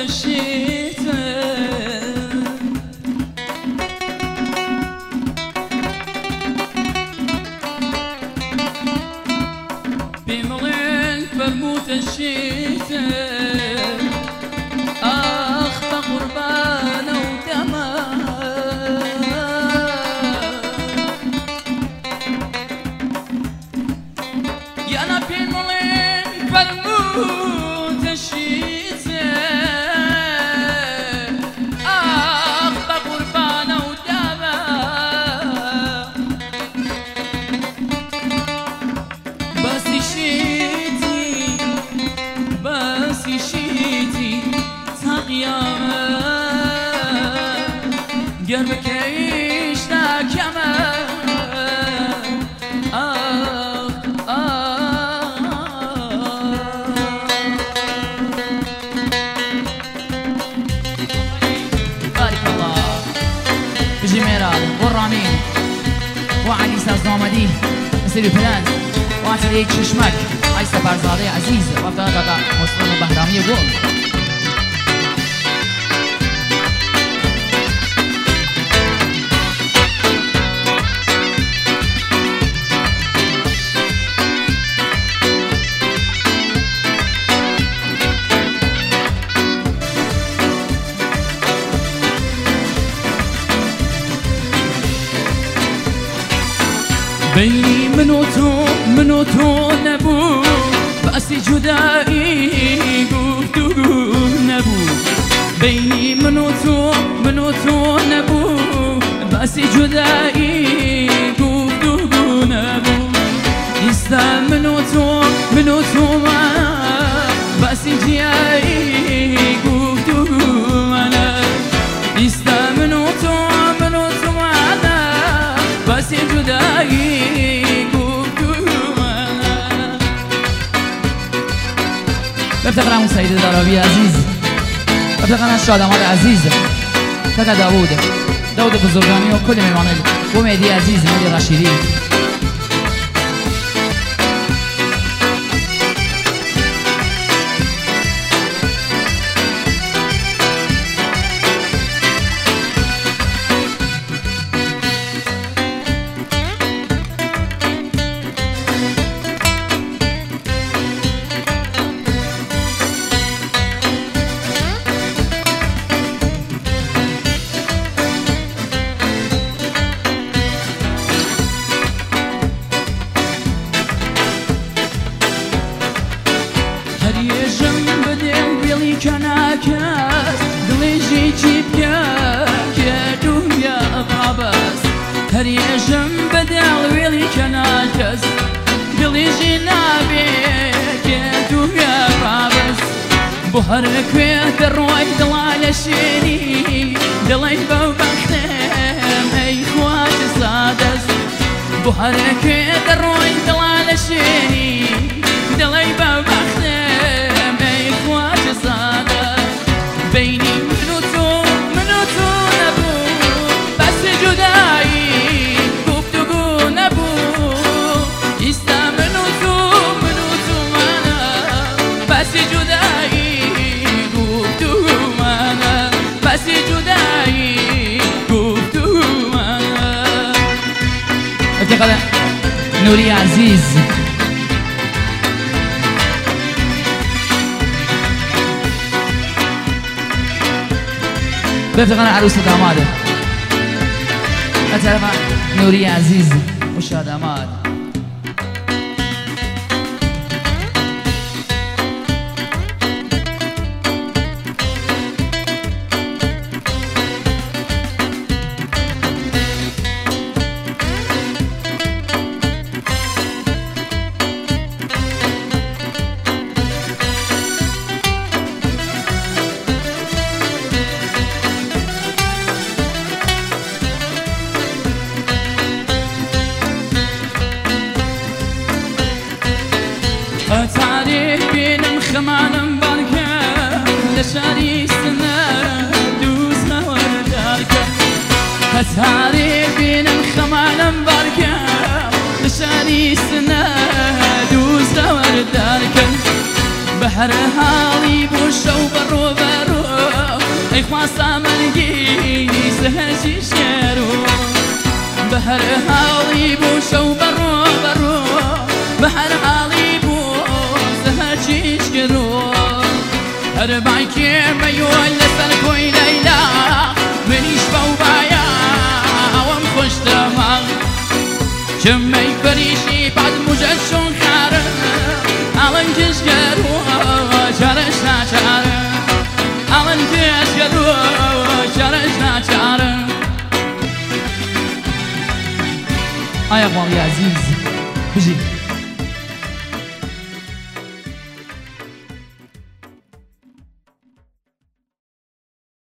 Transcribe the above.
الشتاء بمغين فرموت الشتاء أخطى قربان ودماء يا أنا بمغين فرموت الشتاء أخطى قربان ودماء بس شيتي تغيامة قلبك يشتاق ياما بارك الله بجي ميرال والرامين وعلي سازنامدي سيري بلان وعلي ششمك عيسى برزادي عزيز وابدانا دادا مسلم بهرامي يقول بيني من وتو نبو بأسي جدائي قفتو نبو بيني من وتو نبو بأسي جدائي قفتو نبو يستا من وتو معنا بأسي جيائي قفتو أنا يستا من وتو معنا بأسي جدائي افتقرم سعید دراوی عزیز افتقرم شادمال عزیز فقط داود بزرگانی و کل میمانه و مهدی عزیز مهدی رشیدی هريجم بدل ويلي كناكس دلي جنابي كنتو يا بابس بحرك ويت الروي دلال الشيني دلي بوبختم اي خوات صادس بحرك ويت الروي دلال الشيني دلي بوبختم اي خوات صادس بيني منوتو نبو بس جداي نوري عزيز بفتقنا عروسة داماده أتعرف نوري عزيز وشادامات تعريف بينم خمانم بركة لشاري سنة دوسنا ورداركة تعريف بينم خمانم بركة لشاري سنة دوسنا ورداركة بحر هالي بوشو برو شمي فريشي بعد مجشون خارة ألن تشجروا شرشنا شارة ألن تشجروا شرشنا شارة آيا قوام يا عزيز بجي